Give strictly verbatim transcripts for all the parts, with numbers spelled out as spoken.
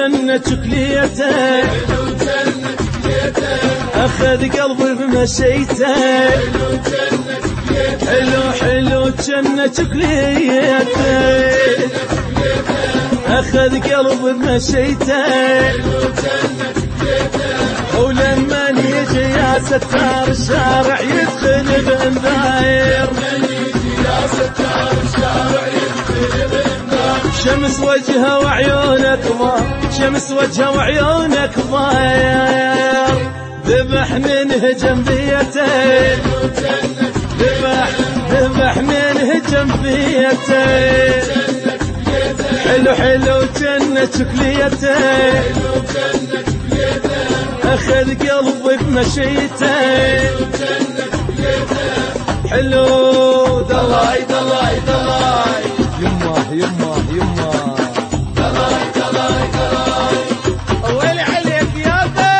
جنة شكليته أخذ قلبي بمشيته حلو حلو جنة شكليته أخذ قلبي بمشيته ولما يجي يا ستار الشارع يدخل بانذاير شمس وجهه وعيونك ضاير شمس وجهه وعيونك ضاير ذبح ننهجم بيته ذبح ذبح ننهجم بيته حلو حلو جنة شكليته أخذ قلبي بمشيته حلو دلاي دلاي دلاي يمه يمه يمه دلاي دلاي دلاي ويلي عليك يا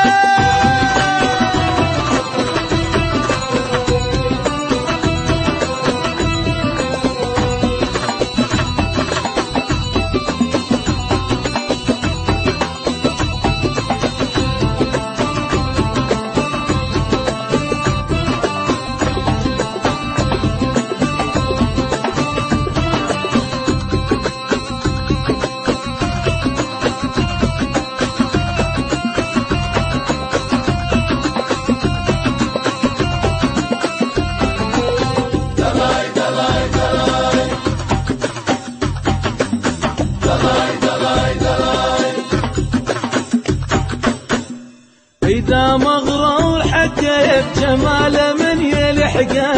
إذا مغرور حقه بجماله من يلحقه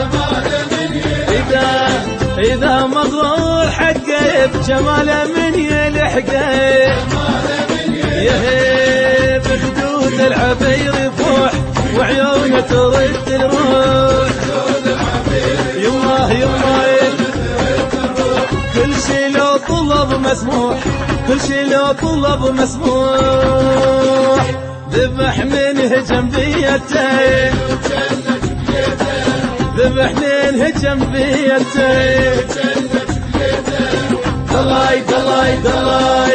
إذا إذا مغرور حقه بجماله من يلحقه يهي بخدود العبير يفوح وعيونه ترد الروح يمه يمه كل شي لو طلب مسموح كل شي لو طلب مسموح ذبح ننهجم بيته ذبح ننهجم بيته دلاي دلاي دلاي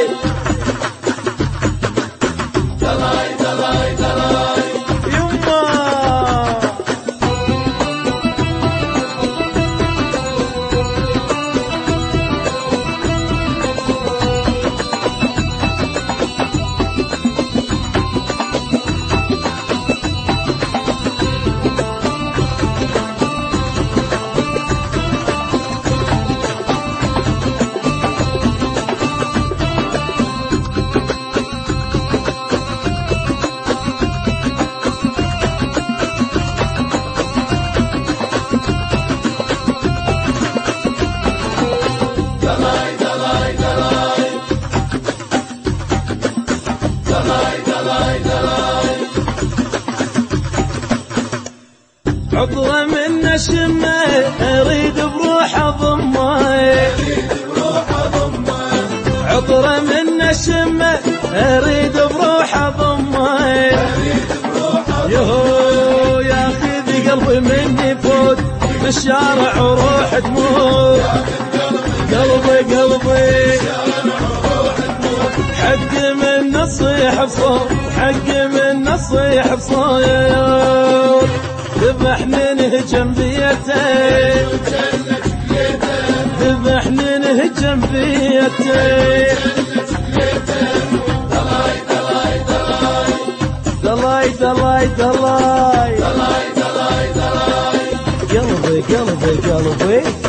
دلاي دلاي دلاي يما عطره من نشمه اريد بروح اضمه عطره من نشمه اريد بروح اضمه يهو ياخذ قلبي مني فوت بالشارع وروح تموت قلبي قلبي حق من نصيح بصوت حق من نصيح بصوت ذبح ننهجم بيته ذبح ننهجم بيته دلاي دلاي دلاي دلاي دلاي دلاي دلاي دلاي قلبي قلبي قلبي